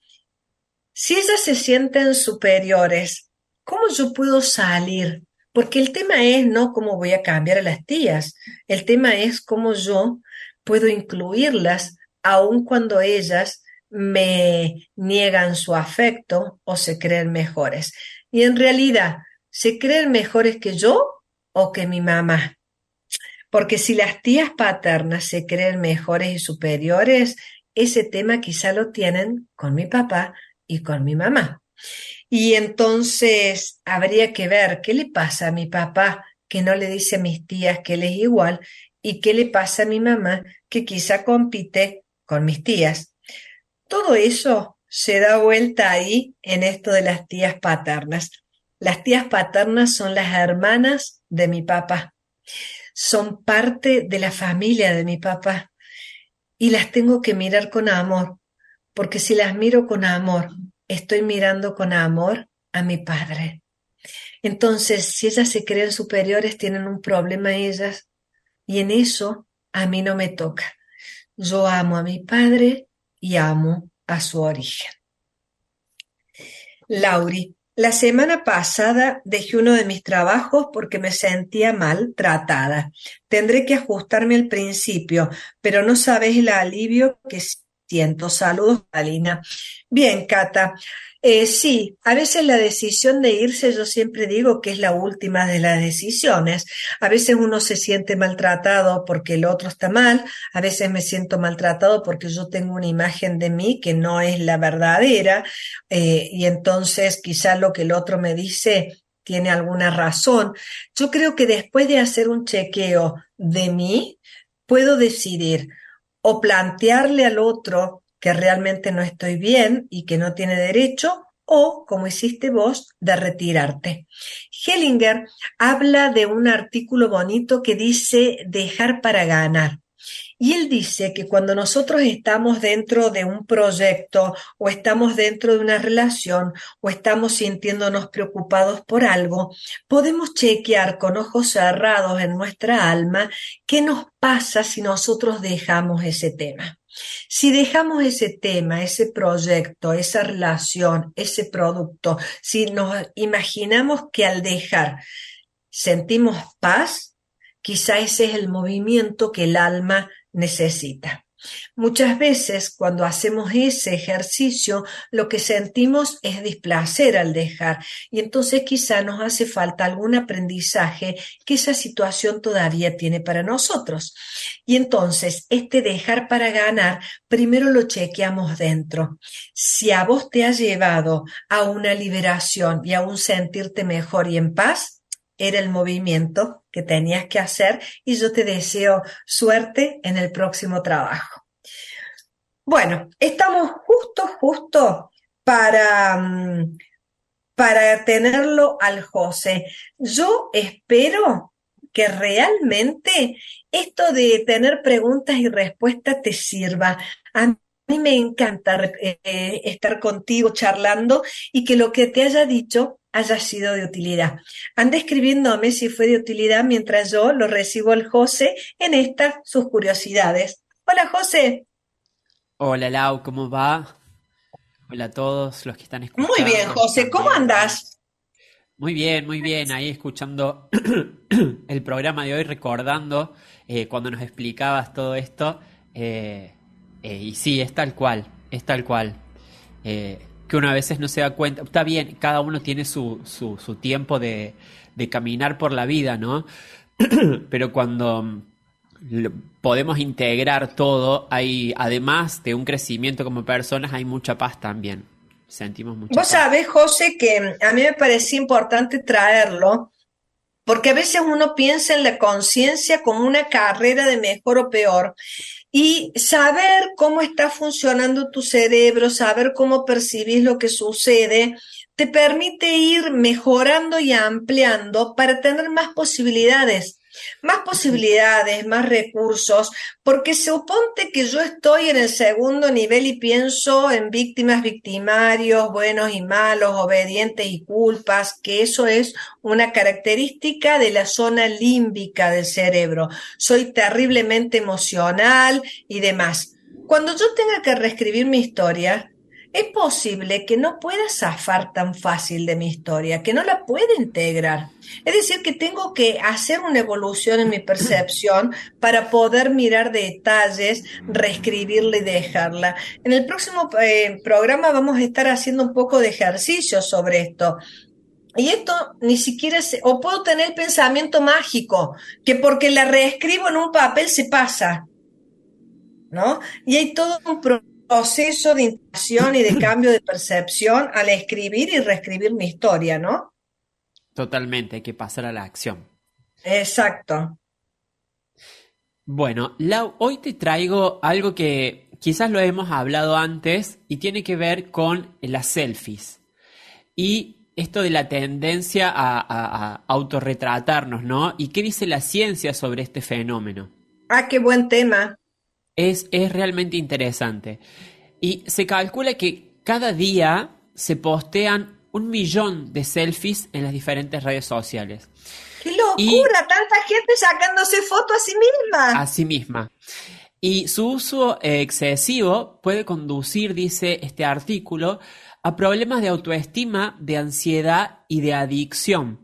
si ellas se sienten superiores, ¿cómo yo puedo salir? Porque el tema es no cómo voy a cambiar a las tías, el tema es cómo yo puedo incluirlas aun cuando ellas me niegan su afecto o se creen mejores. Y en realidad, ¿se creen mejores que yo o que mi mamá? Porque si las tías paternas se creen mejores y superiores, ese tema quizá lo tienen con mi papá y con mi mamá. Y entonces habría que ver qué le pasa a mi papá que no le dice a mis tías que él es igual y qué le pasa a mi mamá que quizá compite con mis tías. Todo eso se da vuelta ahí en esto de las tías paternas. Las tías paternas son las hermanas de mi papá, son parte de la familia de mi papá y las tengo que mirar con amor, porque si las miro con amor, estoy mirando con amor a mi padre. Entonces, si ellas se creen superiores, tienen un problema ellas, y en eso a mí no me toca. Yo amo a mi padre y amo a su origen. Lauri, la semana pasada dejé uno de mis trabajos porque me sentía maltratada. Tendré que ajustarme al principio, pero no sabes el alivio que siento. Saludos, Alina. Bien, Cata. Sí, a veces la decisión de irse, yo siempre digo que es la última de las decisiones. A veces uno se siente maltratado porque el otro está mal, a veces me siento maltratado porque yo tengo una imagen de mí que no es la verdadera, y entonces quizás lo que el otro me dice tiene alguna razón. Yo creo que después de hacer un chequeo de mí, puedo decidir o plantearle al otro que realmente no estoy bien y que no tiene derecho, o, como hiciste vos, de retirarte. Hellinger habla de un artículo bonito que dice dejar para ganar. Y él dice que cuando nosotros estamos dentro de un proyecto o estamos dentro de una relación o estamos sintiéndonos preocupados por algo, podemos chequear con ojos cerrados en nuestra alma qué nos pasa si nosotros dejamos ese tema. Si dejamos ese tema, ese proyecto, esa relación, ese producto, si nos imaginamos que al dejar sentimos paz, quizá ese es el movimiento que el alma necesita. Muchas veces cuando hacemos ese ejercicio lo que sentimos es displacer al dejar y entonces quizá nos hace falta algún aprendizaje que esa situación todavía tiene para nosotros. Y entonces este dejar para ganar primero lo chequeamos dentro. Si a vos te ha llevado a una liberación y a un sentirte mejor y en paz, era el movimiento que tenías que hacer y yo te deseo suerte en el próximo trabajo. Bueno, estamos justo para para tenerlo al José. Yo espero que realmente esto de tener preguntas y respuestas te sirva. A mí me encanta estar contigo charlando y que lo que te haya dicho haya sido de utilidad. Anda escribiéndome si fue de utilidad mientras yo lo recibo al José en estas sus curiosidades. Hola, José. Hola Lau, ¿cómo va? Hola a todos los que están Muy bien, escuchando José. ¿Cómo también. andás? Muy bien, ahí escuchando el programa de hoy, recordando cuando nos explicabas todo esto. Y sí, es tal cual, es tal cual. Que uno a veces no se da cuenta. Está bien, cada uno tiene su tiempo de caminar por la vida, ¿no? Pero cuando podemos integrar todo, hay, además de un crecimiento como personas, hay mucha paz también. Sentimos mucha Vos paz. sabés, José, que a mí me parecía importante traerlo, porque a veces uno piensa en la conciencia como una carrera de mejor o peor, y saber cómo está funcionando tu cerebro, saber cómo percibís lo que sucede, te permite ir mejorando y ampliando para tener más recursos, porque suponte que yo estoy en el segundo nivel y pienso en víctimas, victimarios, buenos y malos, obedientes y culpas, que eso es una característica de la zona límbica del cerebro. Soy terriblemente emocional y demás. Cuando yo tenga que reescribir mi historia, es posible que no pueda zafar tan fácil de mi historia, que no la pueda integrar. Es decir, que tengo que hacer una evolución en mi percepción para poder mirar detalles, reescribirla y dejarla. En el próximo programa vamos a estar haciendo un poco de ejercicio sobre esto. Y esto ni siquiera o puedo tener el pensamiento mágico, que porque la reescribo en un papel se pasa, ¿no? Y hay todo un proceso de integración y de cambio de percepción al escribir y reescribir mi historia, ¿no? Totalmente, hay que pasar a la acción. Exacto. Bueno, Lau, hoy te traigo algo que quizás lo hemos hablado antes y tiene que ver con las selfies. Y esto de la tendencia a autorretratarnos, ¿no? ¿Y qué dice la ciencia sobre este fenómeno? Ah, qué buen tema. Es realmente interesante. Y se calcula que cada día se postean 1 millón de selfies en las diferentes redes sociales. ¡Qué Y locura! Tanta gente sacándose fotos a sí misma. asimisma. Y su uso excesivo puede conducir, dice este artículo, a problemas de autoestima, de ansiedad y de adicción.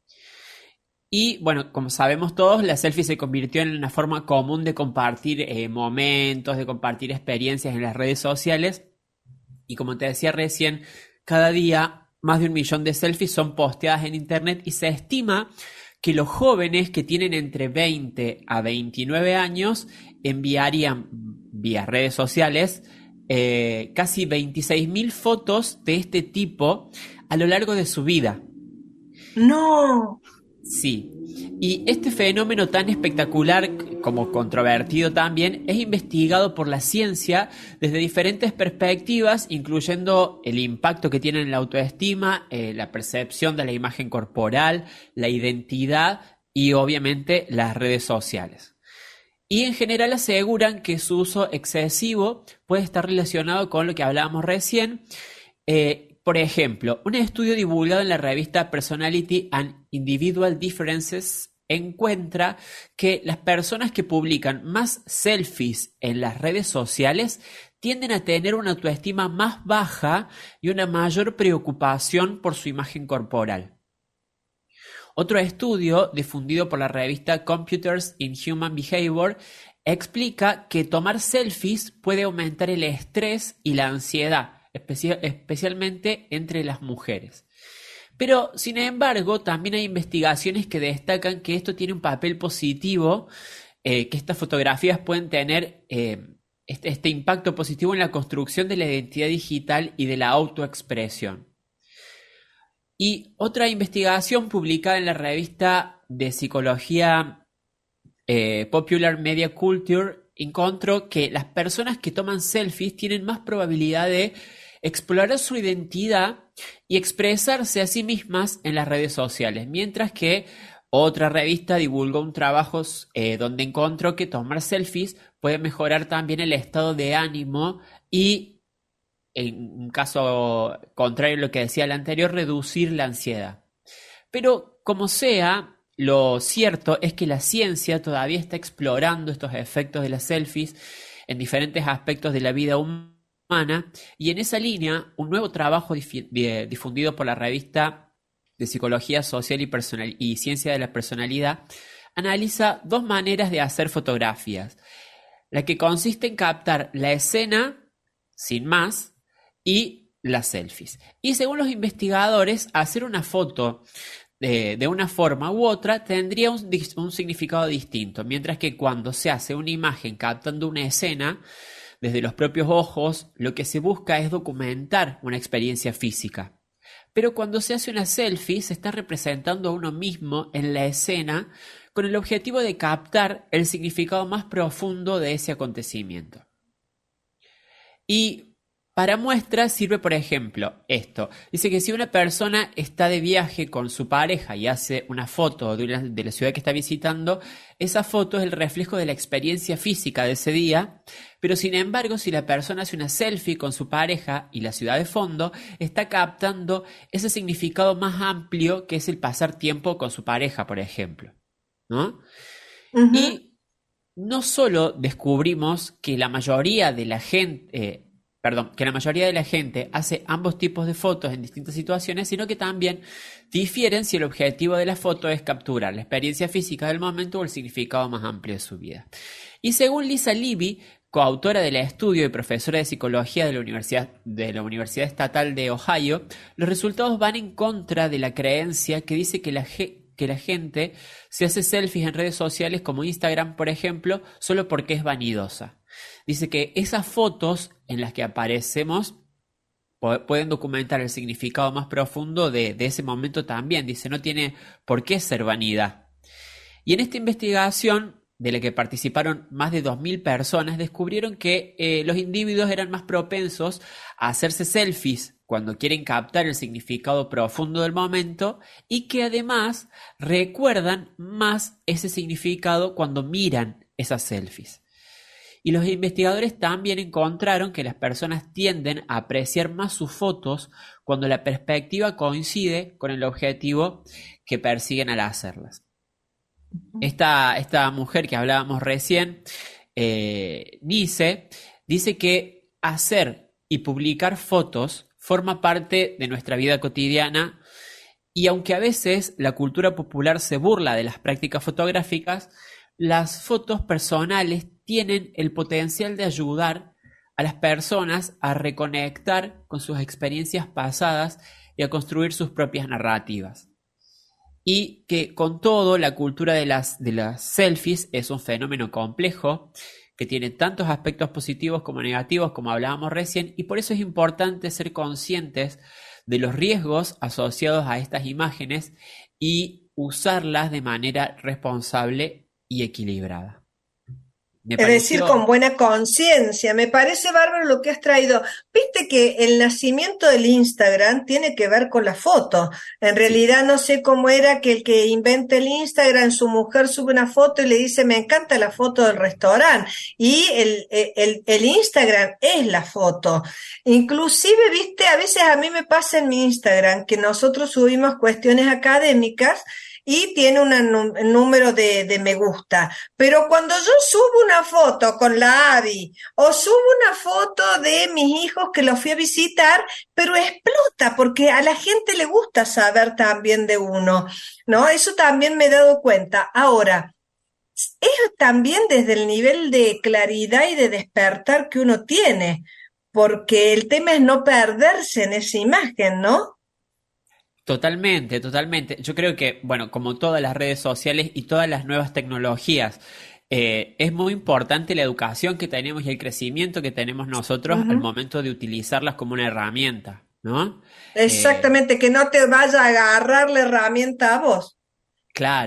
Y bueno, como sabemos todos, la selfie se convirtió en una forma común de compartir momentos, de compartir experiencias en las redes sociales. Y como te decía recién, cada día más de 1 millón de selfies son posteadas en internet y se estima que los jóvenes que tienen entre 20 a 29 años enviarían vía redes sociales casi 26.000 fotos de este tipo a lo largo de su vida. No. Sí, y este fenómeno tan espectacular como controvertido también es investigado por la ciencia desde diferentes perspectivas, incluyendo el impacto que tiene en la autoestima, la percepción de la imagen corporal, la identidad y obviamente las redes sociales. Y en general aseguran que su uso excesivo puede estar relacionado con lo que hablábamos recién. Por ejemplo, un estudio divulgado en la revista Personality and Individual Differences encuentra que las personas que publican más selfies en las redes sociales tienden a tener una autoestima más baja y una mayor preocupación por su imagen corporal. Otro estudio, difundido por la revista Computers in Human Behavior, explica que tomar selfies puede aumentar el estrés y la ansiedad, especialmente entre las mujeres. Pero, sin embargo, también hay investigaciones que destacan que esto tiene un papel positivo, que estas fotografías pueden tener este impacto positivo en la construcción de la identidad digital y de la autoexpresión. Y otra investigación publicada en la revista de psicología Popular Media Culture encontró que las personas que toman selfies tienen más probabilidad de explorar su identidad y expresarse a sí mismas en las redes sociales, mientras que otra revista divulgó un trabajo donde encontró que tomar selfies puede mejorar también el estado de ánimo y, en un caso contrario a lo que decía el anterior, reducir la ansiedad. Pero como sea, lo cierto es que la ciencia todavía está explorando estos efectos de las selfies en diferentes aspectos de la vida humana, y en esa línea, un nuevo trabajo difundido por la revista de Psicología Social y Ciencia de la Personalidad analiza dos maneras de hacer fotografías, la que consiste en captar la escena sin más y las selfies. Y según los investigadores, hacer una foto de una forma u otra tendría un significado distinto, mientras que cuando se hace una imagen captando una escena desde los propios ojos, lo que se busca es documentar una experiencia física. Pero cuando se hace una selfie, se está representando a uno mismo en la escena con el objetivo de captar el significado más profundo de ese acontecimiento. Y para muestra sirve, por ejemplo, esto. Dice que si una persona está de viaje con su pareja y hace una foto de la ciudad que está visitando, esa foto es el reflejo de la experiencia física de ese día, pero sin embargo, si la persona hace una selfie con su pareja y la ciudad de fondo, está captando ese significado más amplio que es el pasar tiempo con su pareja, por ejemplo, ¿no? Ujú. Y no solo descubrimos que la mayoría de la gente... que la mayoría de la gente hace ambos tipos de fotos en distintas situaciones, sino que también difieren si el objetivo de la foto es capturar la experiencia física del momento o el significado más amplio de su vida. Y según Lisa Libby, coautora del estudio y profesora de psicología de la Universidad Estatal de Ohio, los resultados van en contra de la creencia que dice que la gente se hace selfies en redes sociales como Instagram, por ejemplo, solo porque es vanidosa. Dice que esas fotos en las que aparecemos pueden documentar el significado más profundo de ese momento también. Dice, no tiene por qué ser vanidad. Y en esta investigación, de la que participaron más de 2.000 personas, descubrieron que los individuos eran más propensos a hacerse selfies cuando quieren captar el significado profundo del momento, y que además recuerdan más ese significado cuando miran esas selfies. Y los investigadores también encontraron que las personas tienden a apreciar más sus fotos cuando la perspectiva coincide con el objetivo que persiguen al hacerlas. Esta mujer que hablábamos recién, dice que hacer y publicar fotos forma parte de nuestra vida cotidiana, y aunque a veces la cultura popular se burla de las prácticas fotográficas, las fotos personales tienen el potencial de ayudar a las personas a reconectar con sus experiencias pasadas y a construir sus propias narrativas. Y que con todo, la cultura de las selfies es un fenómeno complejo que tiene tantos aspectos positivos como negativos, como hablábamos recién, y por eso es importante ser conscientes de los riesgos asociados a estas imágenes y usarlas de manera responsable y equilibrada. Es decir, con buena conciencia. Me parece bárbaro lo que has traído. Viste que el nacimiento del Instagram tiene que ver con la foto. En realidad no sé cómo era que el que inventa el Instagram, su mujer sube una foto y le dice, me encanta la foto del restaurante. Y el Instagram es la foto. Inclusive, viste, a veces a mí me pasa en mi Instagram que nosotros subimos cuestiones académicas y tiene un número de me gusta. Pero cuando yo subo una foto con la Abby o subo una foto de mis hijos que los fui a visitar, pero explota porque a la gente le gusta saber también de uno, ¿no? Eso también me he dado cuenta. Ahora, es también desde el nivel de claridad y de despertar que uno tiene, porque el tema es no perderse en esa imagen, ¿no? Totalmente, totalmente. Yo creo que, bueno, como todas las redes sociales y todas las nuevas tecnologías, es muy importante la educación que tenemos y el crecimiento que tenemos nosotros al momento de utilizarlas como una herramienta, ¿no? Exactamente, que no te vaya a agarrar la herramienta a vos. Claro,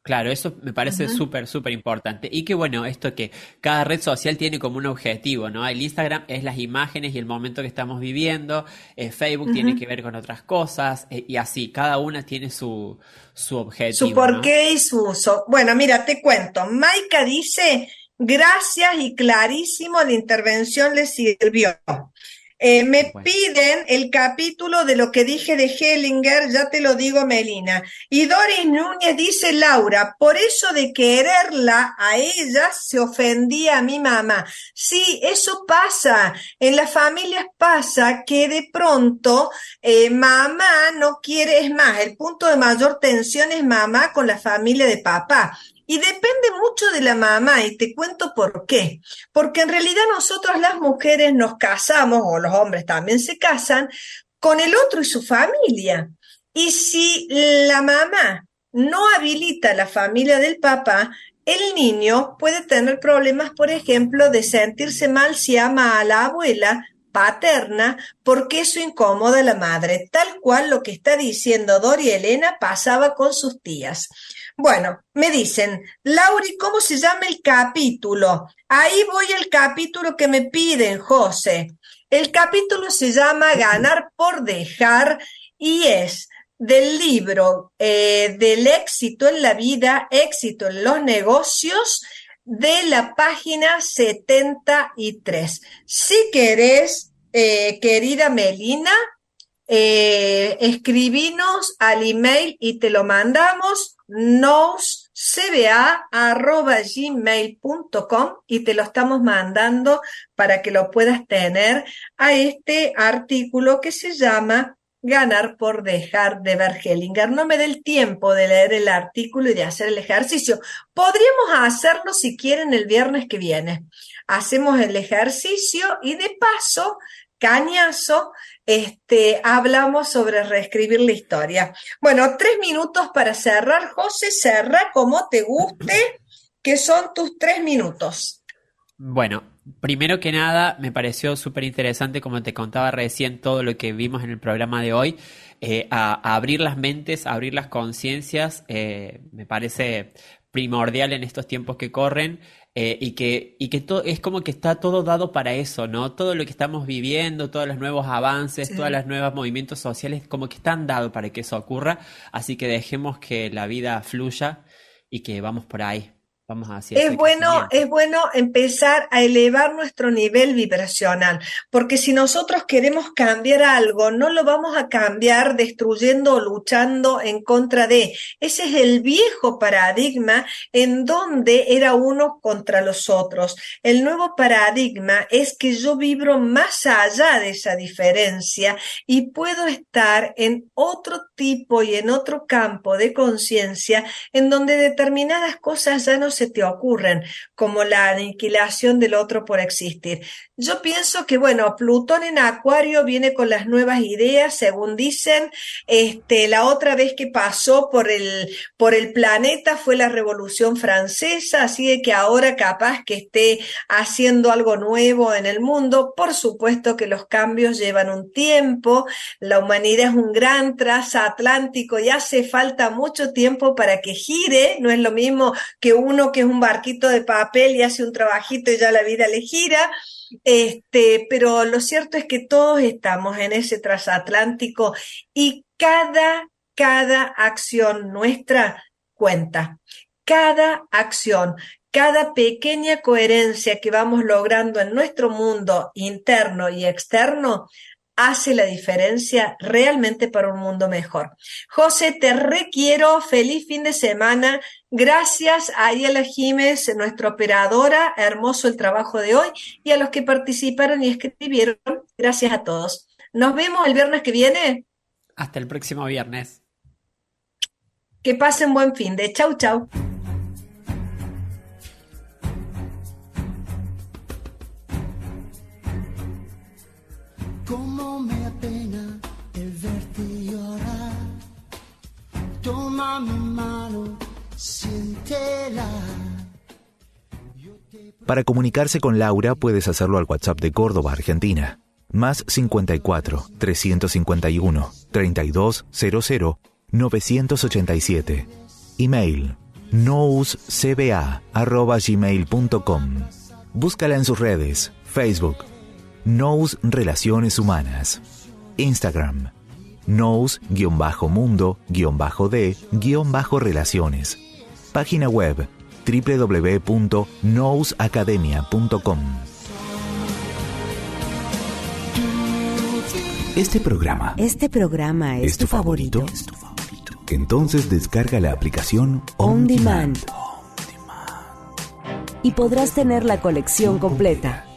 Claro, eso me parece súper, súper importante. Y que bueno, esto que cada red social tiene como un objetivo, ¿no? El Instagram es las imágenes y el momento que estamos viviendo, Facebook tiene que ver con otras cosas, y así, cada una tiene su objetivo, Su porqué ¿no? y su uso. Bueno, mira, te cuento. Maika dice, gracias y clarísimo, la intervención le sirvió. Me Bueno, piden el capítulo de lo que dije de Hellinger, ya te lo digo, Melina. Y Doris Núñez dice, Laura, por eso de quererla a ella se ofendía a mi mamá. Sí, eso pasa, en las familias pasa que de pronto mamá no quiere, es más, el punto de mayor tensión es mamá con la familia de papá. Y depende mucho de la mamá, y te cuento por qué. Porque en realidad nosotros las mujeres nos casamos, o los hombres también se casan, con el otro y su familia. Y si la mamá no habilita la familia del papá, el niño puede tener problemas, por ejemplo, de sentirse mal si ama a la abuela paterna, porque eso incomoda a la madre, tal cual lo que está diciendo Dori Elena pasaba con sus tías. Bueno, me dicen, Lauri, ¿cómo se llama el capítulo? Ahí voy al capítulo que me piden, José. El capítulo se llama Ganar por dejar y es del libro del éxito en la vida, éxito en los negocios, de la página 73. Si querés, querida Melina, escribinos al email y te lo mandamos, noscba@gmail.com, y te lo estamos mandando para que lo puedas tener a este artículo que se llama Ganar por dejar, de Hellinger. No me dé el tiempo de leer el artículo y de hacer el ejercicio. Podríamos hacerlo si quieren el viernes que viene. Hacemos el ejercicio y de paso, cañazo, hablamos sobre reescribir la historia. Bueno, 3 minutos para cerrar. José, cerra como te guste, que son tus 3 minutos. Bueno, primero que nada, me pareció súper interesante, como te contaba recién, todo lo que vimos en el programa de hoy, a abrir las mentes, a abrir las conciencias, me parece primordial en estos tiempos que corren, y que es como que está todo dado para eso, ¿no? Todo lo que estamos viviendo, todos los nuevos avances, Sí. todos los nuevos movimientos sociales, como que están dados para que eso ocurra, así que dejemos que la vida fluya y que vamos por ahí. Vamos hacia ese crecimiento. Es bueno empezar a elevar nuestro nivel vibracional, porque si nosotros queremos cambiar algo, no lo vamos a cambiar destruyendo o luchando en contra de. Ese es el viejo paradigma en donde era uno contra los otros. El nuevo paradigma es que yo vibro más allá de esa diferencia y puedo estar en otro tipo y en otro campo de conciencia en donde determinadas cosas ya no se te ocurren, como la aniquilación del otro por existir. Yo pienso que, bueno, Plutón en Acuario viene con las nuevas ideas, según dicen. La otra vez que pasó por el planeta fue la Revolución Francesa, así de que ahora capaz que esté haciendo algo nuevo en el mundo. Por supuesto que los cambios llevan un tiempo, la humanidad es un gran transatlántico y hace falta mucho tiempo para que gire. No es lo mismo que uno que es un barquito de papel y hace un trabajito y ya la vida le gira. Pero lo cierto es que todos estamos en ese transatlántico y cada acción nuestra cuenta. Cada acción, cada pequeña coherencia que vamos logrando en nuestro mundo interno y externo hace la diferencia realmente para un mundo mejor. José, te requiero, feliz fin de semana. Gracias a Ayala Jiménez, nuestra operadora, hermoso el trabajo de hoy, y a los que participaron y escribieron, gracias a todos. Nos vemos el viernes que viene. Hasta el próximo viernes. Que pasen buen fin de. Chau, chau. Cómo me apena el verte llorar. Toma mi mano, siéntela. Para comunicarse con Laura puedes hacerlo al WhatsApp de Córdoba, Argentina. Más 54 351 3200 987. Email nouscba@gmail.com. Búscala en sus redes, Facebook, Nous Relaciones Humanas, Instagram, nous_mundo_de_relaciones, página web www.nousacademia.com. Este programa es tu favorito. Entonces descarga la aplicación On Demand. Y podrás tener la colección completa.